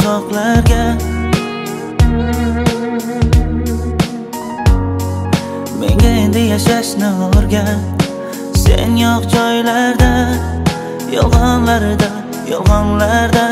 uzoqlarga. Menga endi yashashni o'rgat. Sen yo'q joylarda, yolg'onlarda, yolg'onlarda.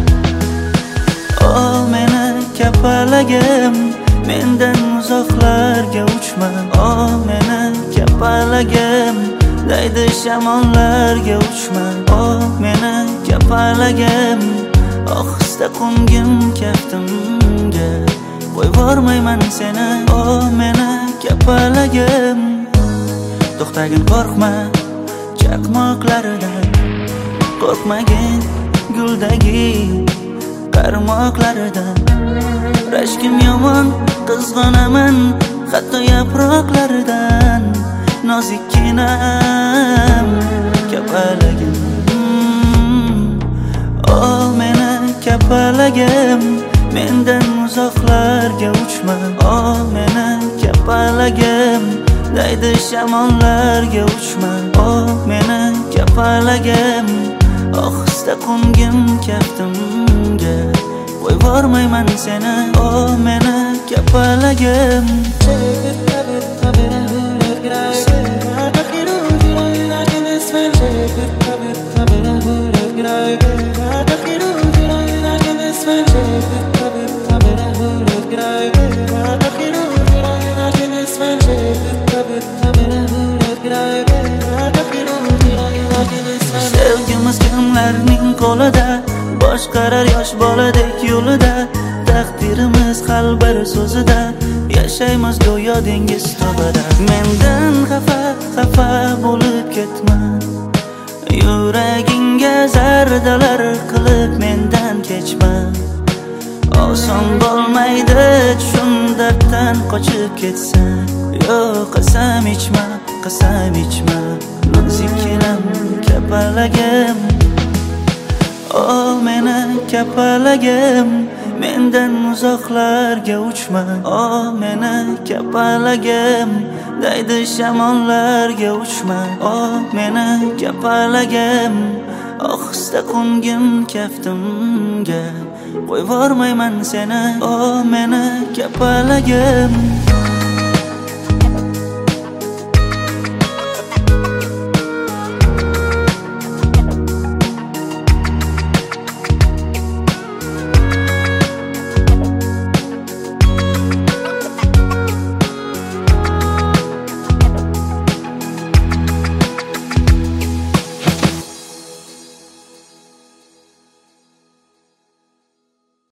O meni kapalagim, mendan uzoqlarga uchma. O meni kapalagim, daydi shamollarga uchma. O meni kapalagim, ohista qo'ngim kaftimga. Qo'yvormayman seni, o meni kapalagim. To'xtagin, qo'rqma chaqmoqlaridan, qo'rqmagin guldagi qarmoqlaridan. Rashkim yomon, qizg'onaman hatto yaproqlaridan. Nozikkinam kapalagim, o meni kapalagim, mendan uzoqlarga uchma. O meni kapalagim, daydi shamollarga uchma. O meni kapalagim, ohista qo'ngim kaftimga. Qo'yvormayman seni, o meni kapalagim. Sevgimiz kimlarning qo'lida, boshqarar yosh boladek yo'lida. Taqdirimiz hal bir so'zida, yashaymiz go'yo dengiz tubida. Mendan xafa bo'lib ketma, yuragingga zardalar qilib mendan kechma. Oson bo'lmaydi tushun darddan qochib ketsan. Yo'q, qasam ichma, qasam ichma. Nozikkinam kapalagim, o meni kapalagim, mendan uzoqlarga uchma. O meni kapalagim, daydi shamollarga uchma. O meni kapalagim, ohista qo'ngim kaftimga. Qo'yvormayman seni, o meni kapalagim.